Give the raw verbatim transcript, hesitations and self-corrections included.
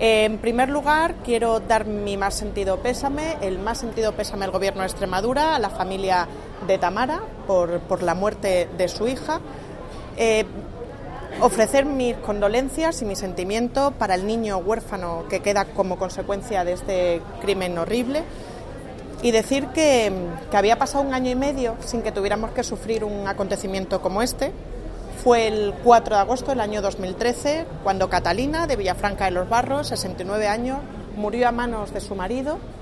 En primer lugar, quiero dar mi más sentido pésame, el más sentido pésame al Gobierno de Extremadura, a la familia de Tamara, por, por la muerte de su hija. Eh, ofrecer mis condolencias y mi sentimiento para el niño huérfano que queda como consecuencia de este crimen horrible. Y decir que, que había pasado un año y medio sin que tuviéramos que sufrir un acontecimiento como este. Fue el cuatro de agosto del año dos mil trece, cuando Catalina, de Villafranca de los Barros, sesenta y nueve años, murió a manos de su marido